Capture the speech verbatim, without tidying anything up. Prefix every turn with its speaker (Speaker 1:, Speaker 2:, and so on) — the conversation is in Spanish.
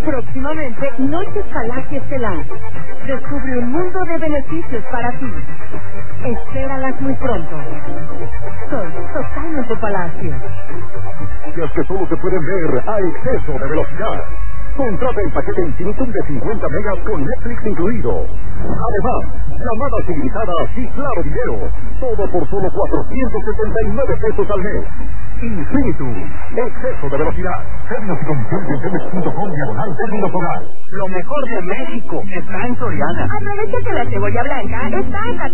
Speaker 1: Próximamente, Noches Palacio Estelar. Descubre un mundo de beneficios para ti. Espéralas muy pronto. Soy totalmente Palacio.
Speaker 2: Las que solo se pueden ver a exceso de velocidad. Contrata el paquete Infinitum de cincuenta megas con Netflix incluido. Además, llamadas ilimitadas y claro video. Todo por solo cuatrocientos setenta y nueve pesos al mes. Infinitum. Exceso de velocidad. Términos y condiciones en telmex punto com diagonal términos hogar.
Speaker 3: Lo mejor de México está en Soriana.
Speaker 1: Aprovecha que la cebolla blanca está en